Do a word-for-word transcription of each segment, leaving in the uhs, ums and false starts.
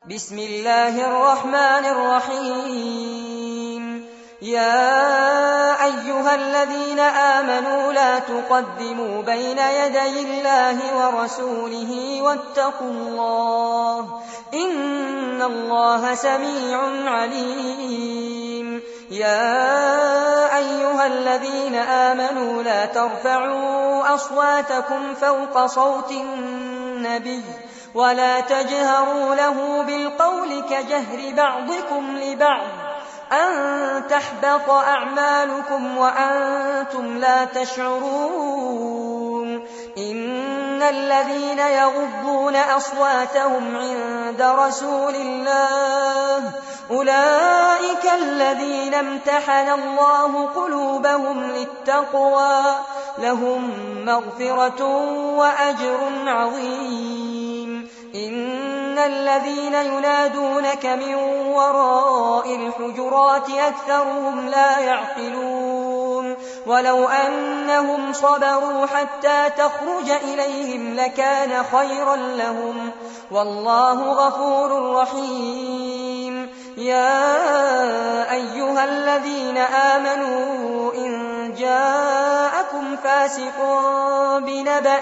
بسم الله الرحمن الرحيم. يا أيها الذين آمنوا لا تقدموا بين يدي الله ورسوله واتقوا الله إن الله سميع عليم. يا أيها الذين آمنوا لا ترفعوا أصواتكم فوق صوت النبي ولا تجهروا له بالقول كجهر بعضكم لبعض أن تحبط أعمالكم وأنتم لا تشعرون. إن الذين يغضون أصواتهم عند رسول الله أولئك الذين امتحن الله قلوبهم للتقوى لهم مغفرة وأجر عظيم. إن الذين ينادونك من وراء الحجرات أكثرهم لا يعقلون. ولو أنهم صبروا حتى تخرج إليهم لكان خيرا لهم والله غفور رحيم. يا أيها الذين آمنوا إن جاءكم فاسق بنبأ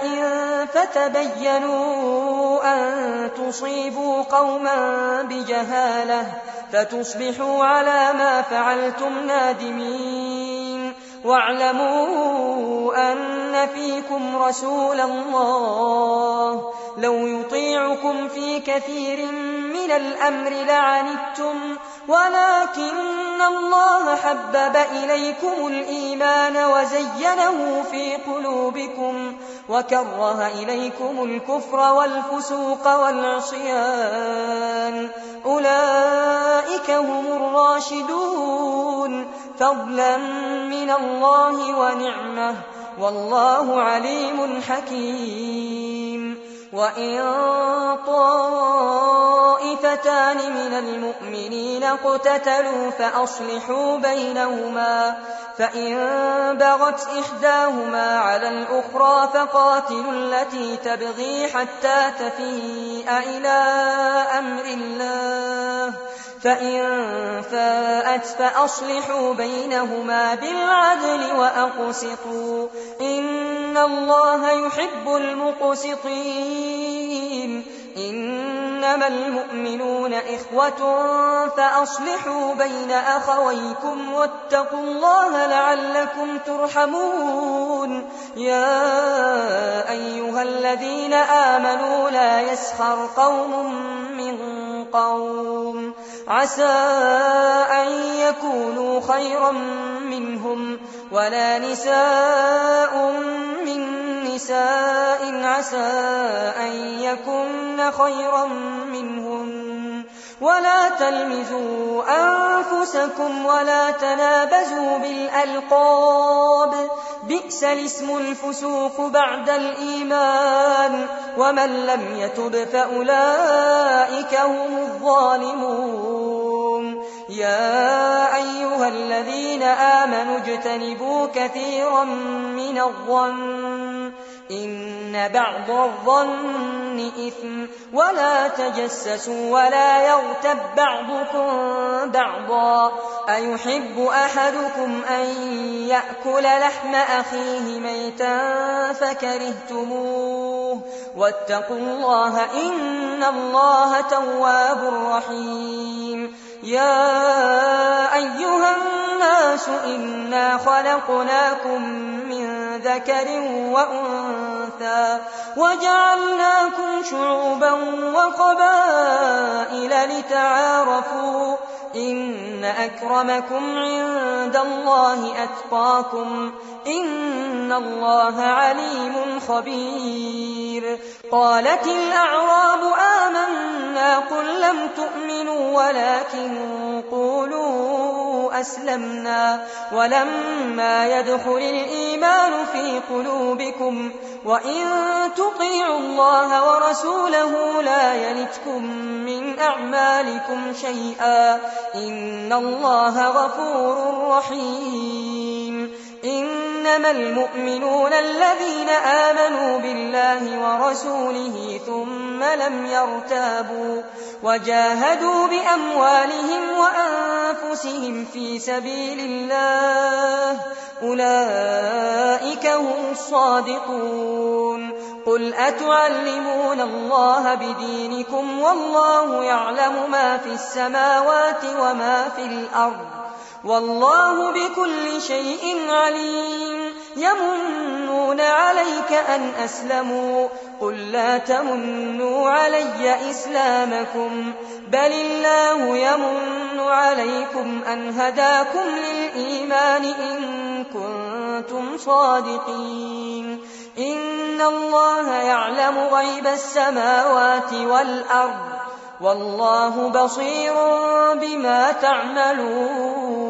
فتبينوا أن تصيبوا قوما بجهالة فتصبحوا على ما فعلتم نادمين. واعلموا أن فيكم رسول الله لو يطيعكم في كثير من الأمر لعنتم ولكن الله حبب إليكم الإيمان وزينه في قلوبكم وكره إليكم الكفر والفسوق والعصيان أولئك هم الراشدون فضلا من الله ونعمه والله عليم حكيم. وإن طائفتان من المؤمنين اقتتلوا فأصلحوا بينهما فإن بغت إحداهما على الأخرى فقاتلوا التي تبغي حتى تفيء إلى أمر الله فإن فاءت فأصلحوا بينهما بالعدل وأقسطوا إن الله يحب المقسطين. إنما المؤمنون إخوة فأصلحوا بين أخويكم واتقوا الله لعلكم ترحمون. يا أيها الذين آمنوا لا يسخر قوم من قوم عسى أن يكونوا خيرا منهم ولا نساء من نساء عسى أن يكن خيرا منهن ولا تلمزوا أنفسكم ولا تنابزوا بالألقاب بئس الاسم الفسوق بعد الإيمان ومن لم يتب فأولئك هم الظالمون. يا أيها الذين آمنوا اجتنبوا كثيرا من الظن إن بعض الظن إثم ولا تجسسوا ولا يغتب بعضكم بعضا أيحب أحدكم أن يأكل لحم أخيه ميتا فكرهتموه واتقوا الله إن الله تواب رحيم. يا أيها الناس إنا خلقناكم من ذكر وأنثى وجعلناكم شعوبا وقبائل لتعارفوا إن أكرمكم عند الله أتقاكم إن الله عليم خبير. قالت الأعراب آمنا قل لم تؤمنوا ولكن قولوا أسلمنا ولما يدخل الإيمان في قلوبكم وإن تطيعوا الله ورسوله لا يلتكم من أعمالكم شيئا إن الله غفور رحيم. إن إنما المؤمنون الذين آمنوا بالله ورسوله ثم لم يرتابوا وجاهدوا بأموالهم وأنفسهم في سبيل الله، أولئك هم الصادقون. قل أتعلمون الله بدينكم والله يعلم ما في السماوات وما في الأرض، والله بكل شيء عليم. يمنون عليك أن أسلموا، قل لا تمنوا علي إسلامكم، بل الله يمن عليكم أن هداكم للإيمان إن كنتم صادقين. إن الله يعلم غيب السماوات والأرض، والله بصير بما تعملون.